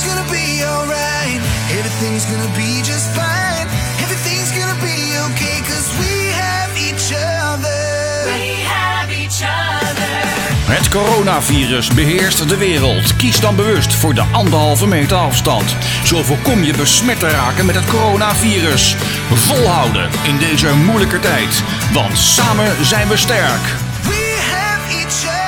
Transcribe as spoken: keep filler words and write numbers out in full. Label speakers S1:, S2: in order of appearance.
S1: gonna be alright. Everything's gonna be just fine. Everything's gonna be okay, cause we have each other.
S2: We have each other.
S3: Het coronavirus beheerst de wereld. Kies dan bewust voor de anderhalve meter afstand. Zo voorkom je besmet te raken met het coronavirus. Volhouden in deze moeilijke tijd. Want samen zijn we sterk.
S1: We have each other.